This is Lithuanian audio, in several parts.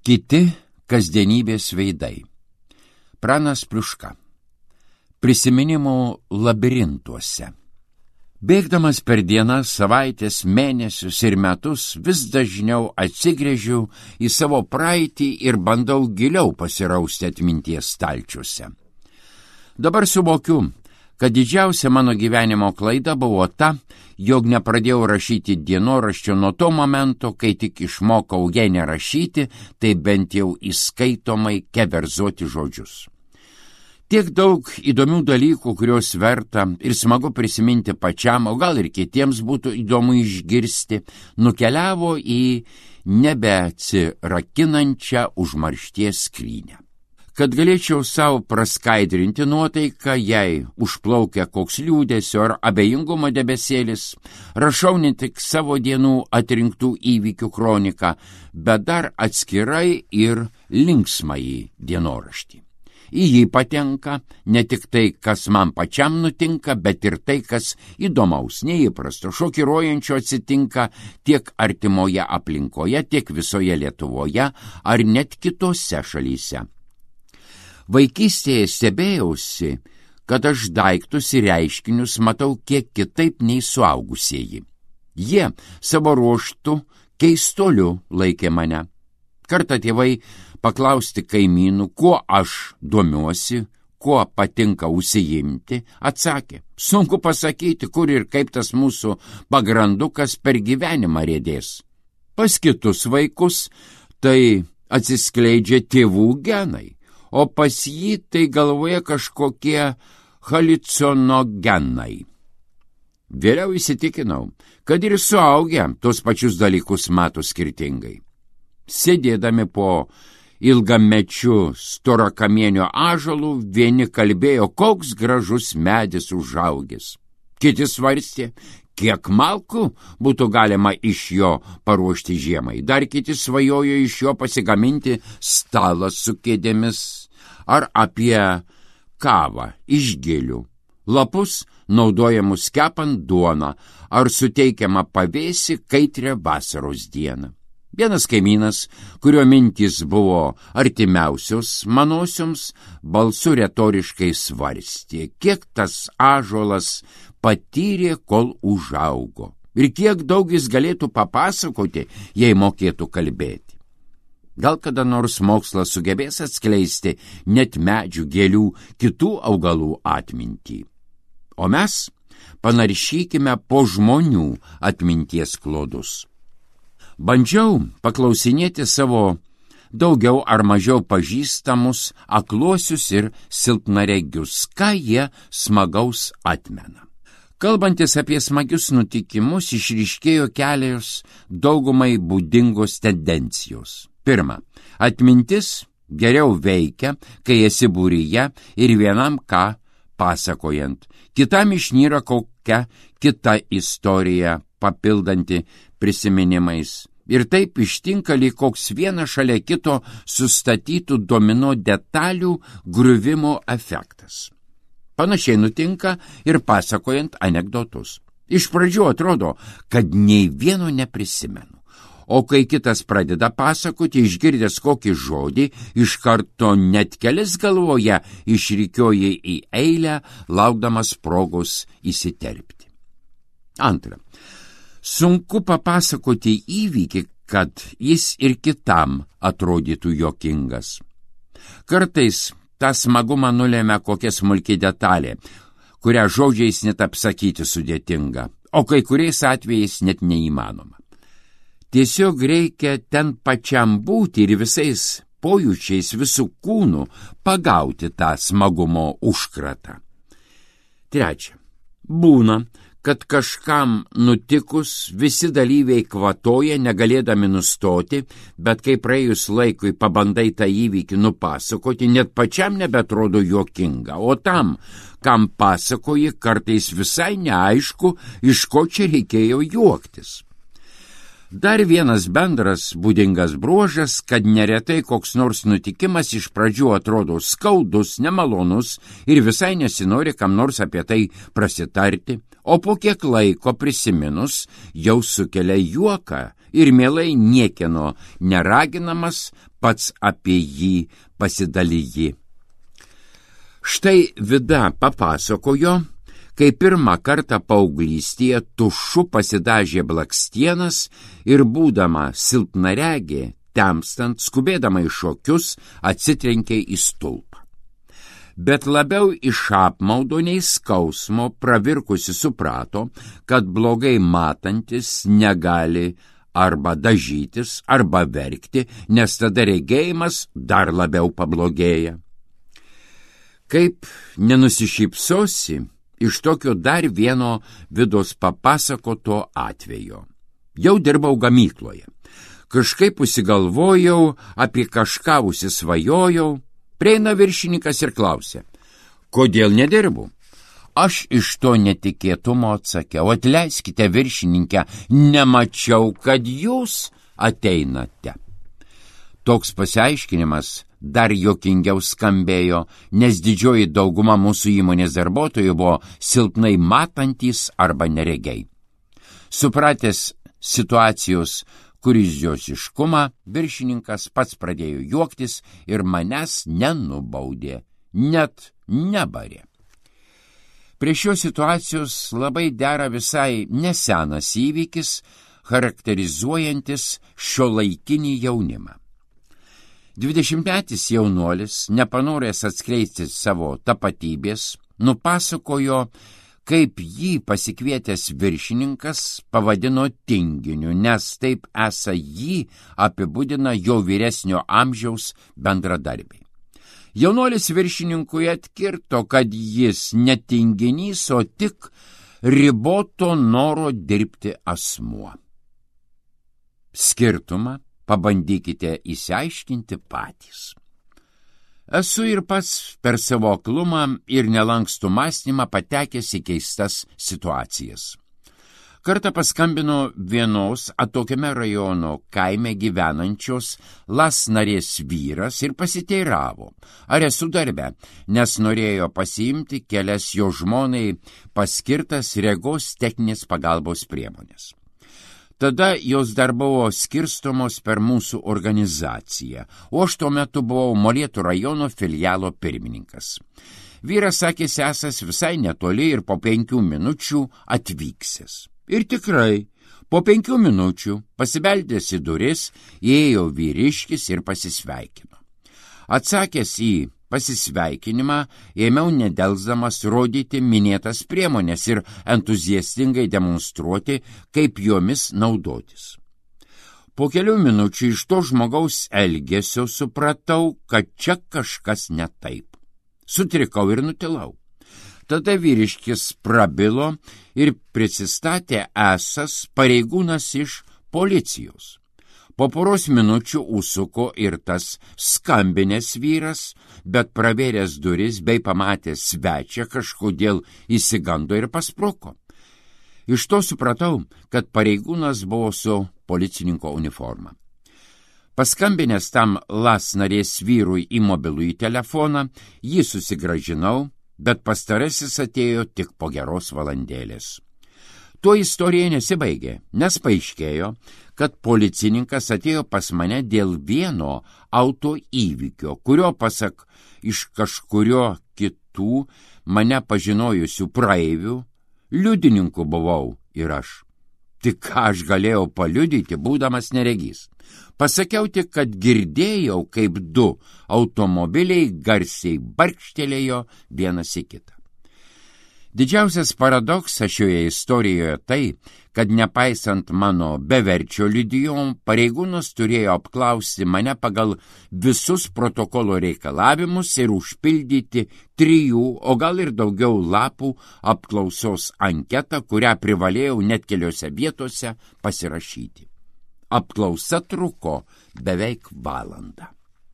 Kiti kasdienybės veidai. Pranas Pliuška. Prisiminimų labirintuose. Bėgdamas per dienas, savaitės, mėnesius ir metus, vis dažniau atsigręžiu į savo praeitį ir bandau giliau pasirausti atminties stalčiuose. Dabar suvokiu, kad didžiausia mano gyvenimo klaida buvo ta, jog nepradėjau rašyti dienoraščio nuo to momento, kai tik išmokau, jei nerašyti, tai bent jau įskaitomai keverzuoti žodžius. Tiek daug įdomių dalykų, kuriuos verta ir smagu prisiminti pačiam, o gal ir kitiems būtų įdomu išgirsti, nukeliavo į nebeatsirakinančią užmaršties skrynę. Kad galėčiau savo praskaidrinti nuotaiką, jei užplaukia koks liūdesio ar abejingumo debesėlis, rašau ne tik savo dienų atrinktų įvykių kroniką, bet dar atskirai ir linksmąjį dienoraštį. Į jį patenka ne tik tai, kas man pačiam nutinka, bet ir tai, kas įdomaus, neįprasto, šokiruojančio atsitinka tiek artimoje aplinkoje, tiek visoje Lietuvoje ar net kitose šalyse. Vaikystėje stebėjausi, kad aš daiktus ir reiškinius matau kiek kitaip nei suaugusieji. Jie savo ruožtu keistoliu laikė mane. Kartą tėvai paklausti kaimynų, kuo aš domiuosi, kuo patinka užsiimti, atsakė, sunku pasakyti, kur ir kaip tas mūsų pagrandukas per gyvenimą riedės. Pas kitus vaikus tai atsiskleidžia tėvų genai, o pas jį tai galvoje kažkokie haliucinogenai. Vėliau įsitikinau, kad ir suaugę tos pačius dalykus mato skirtingai. Sėdėdami po ilgamečiu storakamienio ąžuolų, vieni kalbėjo, koks gražus medis užaugęs. Kiti svarstė, kiek malkų būtų galima iš jo paruošti žiemai. Dar kiti svajojo iš jo pasigaminti stalą su kėdėmis ar apie kavą iš gėlių, lapus naudojamus kepant duoną ar suteikiamą pavėsį kaitrią vasaros dieną. Vienas kaimynas, kurio mintys buvo artimiausios manosioms, balsu retoriškai svarstė, kiek tas ąžuolas patyrė, kol užaugo, ir kiek daug jis galėtų papasakoti, jei mokėtų kalbėti. Gal kada nors mokslas sugebės atskleisti net medžių, gėlių, kitų augalų atmintį. O mes panaršykime po žmonių atminties klodus. Bandžiau paklausinėti savo daugiau ar mažiau pažįstamus akluosius ir silpnaregius, ką jie smagaus atmena. Kalbantis apie smagius nutikimus, išryškėjo kelios daugumai būdingos tendencijos. Pirma, atmintis geriau veikia, kai esi būryje ir vienam ką pasakojant. Kitam išnyra kokia kita istorija, papildanti prisiminimais. Ir taip ištinka lyg koks vienas šalia kito sustatytų domino detalių griuvimo efektas. Panašiai nutinka ir pasakojant anekdotus. Iš pradžių atrodo, kad nei vieno neprisimenu. O kai kitas pradeda pasakoti, išgirdęs kokį žodį, iš karto net kelis galvoje išrikioja į eilę, laukdamas progos įsiterpti. Antra, sunku papasakoti įvykį, kad jis ir kitam atrodytų juokingas. Kartais tą smagumą nulėmė kokia smulki detalė, kurią žodžiais net apsakyti sudėtinga, o kai kuriais atvejais net neįmanoma. Tiesiog reikia ten pačiam būti ir visais pojūčiais, visų kūnų pagauti tą smagumo užkratą. Trečia, būna, kad kažkam nutikus visi dalyviai kvatoja, negalėdami nustoti, bet kai praėjus laikui pabandai tą įvykį nupasakoti, net pačiam nebetrodo juokinga, o tam, kam pasakoji, kartais visai neaišku, iš ko čia reikėjo juoktis. Dar vienas bendras būdingas bruožas, kad neretai koks nors nutikimas iš pradžių atrodo skaudus, nemalonus ir visai nesinori kam nors apie tai prasitarti, o po kiek laiko prisiminus jau sukelia juoką ir mielai niekieno neraginamas pats apie jį pasidalyji. Štai Vida papasakojo, kai pirmą kartą paauglystėje tušu pasidažė blakstienas ir būdama silpnaregė, temstant, skubėdama į šokius, atsitrenkė į stulpą. Bet labiau iš apmaudo nei skausmo pravirkusi suprato, kad blogai matantis negali arba dažytis, arba verkti, nes tada regėjimas dar labiau pablogėja. Kaip nenusišypsosi iš tokio dar vieno Vidos papasakoto atvejo. Jau dirbau gamykloje. Kažkaip užsigalvojau, apie kažką užsisvajojau, prieina viršininkas ir klausė, kodėl nedirbu? Aš iš to netikėtumo atsakiau, atleiskite viršininkę, nemačiau, kad jūs ateinate. Toks pasiaiškinimas dar juokingiau skambėjo, nes didžioji dauguma mūsų įmonės darbuotojų buvo silpnai matantys arba neregiai. Supratęs situacijos kurioziškumą, viršininkas pats pradėjo juoktis ir manęs nenubaudė, net nebarė. Prie šios situacijos labai dera visai nesenas įvykis, charakterizuojantis šiuolaikinį jaunimą. 20-metis jaunuolis, nepanoręs atskleisti savo tapatybės, nupasakojo, kaip jį pasikvietęs viršininkas pavadino tinginiu, nes taip esą jį apibūdina jo vyresnio amžiaus bendradarbiai. Jaunuolis viršininkui atkirto, kad jis ne tinginys, o tik riboto noro dirbti asmuo. Skirtumą pabandykite išsiaiškinti patys. Esu ir pats per savo aklumą ir nelankstų mąstymą patekęs į keistas situacijas. Kartą paskambino vienos atokiame rajono kaime gyvenančios Las narės vyras ir pasiteiravo, ar esu darbe, nes norėjo pasiimti kelias jo žmonai paskirtas regos techninės pagalbos priemonės. Tada jos dar buvo skirstomos per mūsų organizaciją, o aš tuo metu buvau Molėtų rajono filialo pirmininkas. Vyras sakė esąs visai netoli ir po 5 minučių atvyksęs. Ir tikrai, po 5 minučių pasibeldęs į duris, įėjo vyriškis ir pasisveikino. Atsakęs į pasisveikinimą, ėmiau nedelsdamas rodyti minėtas priemonės ir entuziastingai demonstruoti, kaip jomis naudotis. Po kelių minučių iš to žmogaus elgesio supratau, kad čia kažkas ne taip. Sutrikau ir nutilau. Tada vyriškis prabilo ir prisistatė esąs pareigūnas iš policijos. Po poros minučių užsuko ir tas skambinęs vyras, bet pravėręs duris bei pamatęs svečią kažkodėl įsigando ir paspruko. Iš to supratau, kad pareigūnas buvo su policininko uniforma. Paskambinęs tam Las narės vyrui į mobilųjį telefoną, jį susigrąžinau, bet pastarasis atėjo tik po geros valandėlės. Tuo istorija nesibaigė, nes paaiškėjo, kad policininkas atėjo pas mane dėl vieno auto įvykio, kurio pasak iš kažkurio kitų mane pažinojusių praeivių, liudininku buvau ir aš. Tik ką aš galėjau paliudyti, būdamas neregys. Pasakiau tik, kad girdėjau, kaip 2 automobiliai garsiai barkštelėjo vienas į kitą. Didžiausias paradoksas šioje istorijoje tai, kad nepaisant mano beverčio liudijom, pareigūnas turėjo apklausti mane pagal visus protokolo reikalavimus ir užpildyti 3, o gal ir daugiau lapų apklausos anketą, kurią privalėjau net keliose vietose pasirašyti. Apklausa truko beveik valandą.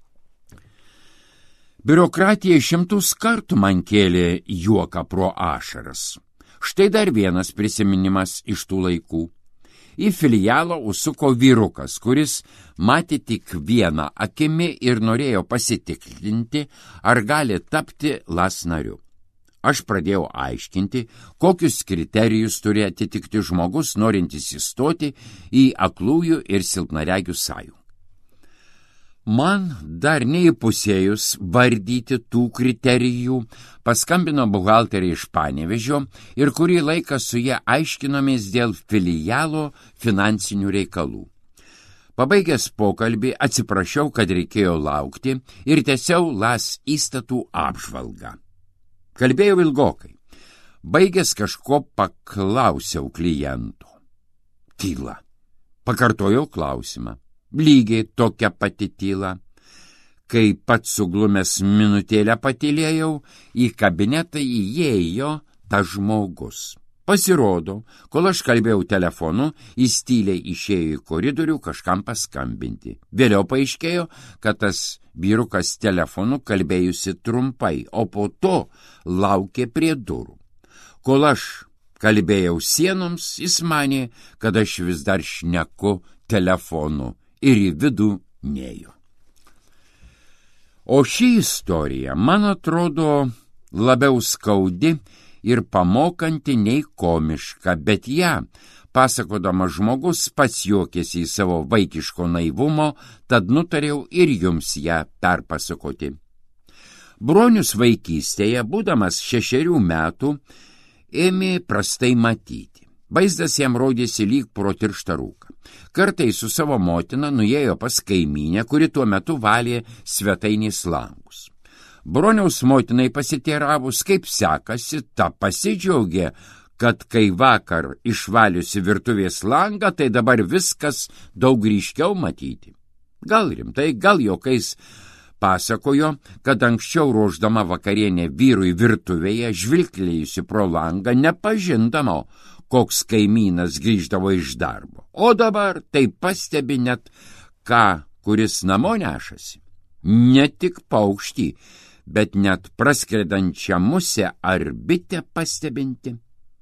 Biurokratija 100 kartų man kėlė juoką pro ašaras. Štai dar vienas prisiminimas iš tų laikų. Į filialą užsuko vyrukas, kuris matė tik vieną akimi ir norėjo pasitikrinti, ar gali tapti Las nariu. Aš pradėjau aiškinti, kokius kriterijus turi atitikti žmogus, norintis įstoti į aklųjų ir silpnaregių sąjungą. Man dar neįpusėjus vardyti tų kriterijų, paskambino buhalterė iš Panevėžio ir kurį laiką su ja aiškinomės dėl filialo finansinių reikalų. Pabaigęs pokalbį atsiprašiau, kad reikėjo laukti ir tęsiau LAS įstatų apžvalgą. Kalbėjau ilgokai. Baigęs kažko paklausiau kliento. Tyla. Pakartojau klausimą. Lygiai tokia pati tyla. Kai pats suglumęs minutėlę patylėjau, į kabinetą įėjo tas žmogus. Pasirodo, kol aš kalbėjau telefonu, jis tyliai išėjo į koridorių kažkam paskambinti. Vėliau paaiškėjo, kad tas vyrukas telefonu kalbėjusi trumpai, o po to laukė prie durų. Kol aš kalbėjau sienoms, jis manė, kad aš vis dar šneku telefonu ir į vidų nėjo. O ši istorija, man atrodo, labiau skaudi ir pamokanti nei komiška, bet ją, pasakodamas žmogus, pats juokėsi į savo vaikiško naivumo, tad nutariau ir jums ją perpasakoti. Bronius vaikystėje, būdamas 6 metų, ėmė prastai matyti. Vaizdas jam rodėsi lyg pro tirštą rūką. Kartais su savo motina nuėjo pas kaimynę, kuri tuo metu valė svetainės langus. Broniaus motinai pasiteiravus, kaip sekasi, ta pasidžiaugė, kad kai vakar išvaliusi virtuvės langą, tai dabar viskas daug ryškiau matyti. Gal rimtai, gal juokais pasakojo, kad anksčiau ruošdama vakarienę vyrui virtuvėje, žvilgtelėjusi pro langą, nepažindama, koks kaimynas grįždavo iš darbo. O dabar tai pastebi net, ką kuris namo nešasi. Ne tik paukštį, bet net praskredančią musę ar bitę pastebinti.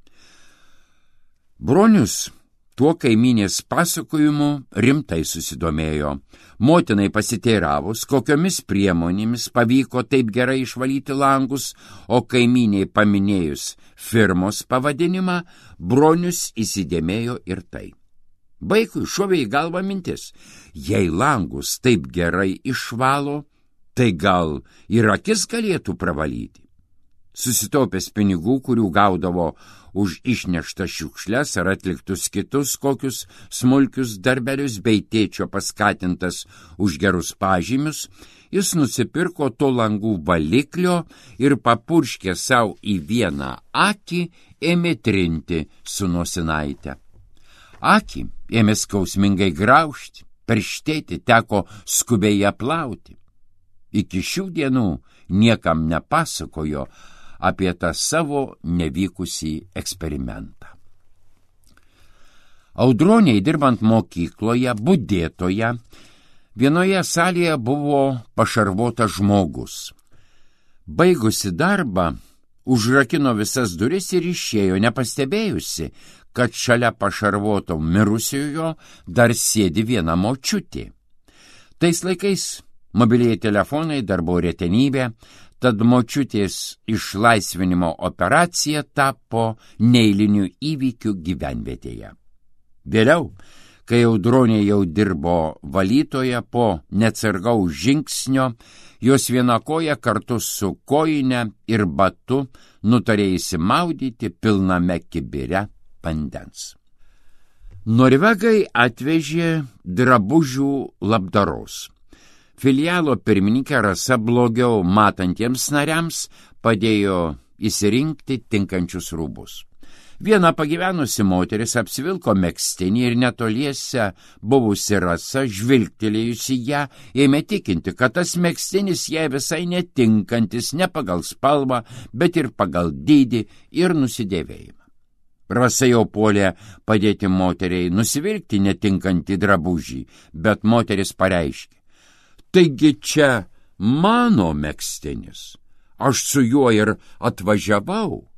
Bronius tuo kaimynės pasakojimu rimtai susidomėjo. Motinai pasiteiravus, kokiomis priemonėmis pavyko taip gerai išvalyti langus, o kaimynei paminėjus firmos pavadinimą, Bronius įsidėmėjo ir tai. Vaikui šovė į galvą mintis, jei langus taip gerai išvalo, tai gal ir akis galėtų pravalyti. Susitaupęs pinigų, kurių gaudavo už išneštas šiukšles ar atliktus kitus kokius smulkius darbelius bei tėčio paskatintas už gerus pažymius, jis nusipirko to langų valiklio ir papurškė savo į vieną akį, ėmė trinti su nosinaite. Akį ėmė skausmingai graužti, perštėti, teko skubiai aplauti. Iki šių dienų niekam nepasakojo apie tą savo nevykusį eksperimentą. Audroniai, dirbant mokykloje, budėtoje, vienoje salėje buvo pašarvotas žmogus. Baigusi darbą, užrakino visas duris ir išėjo, nepastebėjusi, kad šalia pašarvoto mirusiojo dar sėdi viena močiutė. Tais laikais mobilieji telefonai dar buvo retenybė, tad močiutės išlaisvinimo operacija tapo neeiliniu įvykiu gyvenvietėje. Vėliau, kai Audronė jau dirbo valytoje, po neatsargaus žingsnio, jos viena koja kartu su kojine ir batu nutarė įsimaudyti pilname kibire vandens. Norvegai atvežė drabužių labdaros. Filialo pirmininkė Rasa blogiau matantiems nariams padėjo įsirinkti tinkančius rūbus. Viena pagyvenusi moteris apsivilko megztinį ir netoliese buvusi Rasa, žvilgtelėjusi ją, ėmė tikinti, kad tas megztinis jai visai netinkantis ne pagal spalvą, bet ir pagal dydį ir nusidėvėjimą. Rasa jau puolė padėti moteriai nusivilkti netinkantį drabužį, bet moteris pareiškė: taigi čia mano megztinis, aš su juo ir atvažiavau.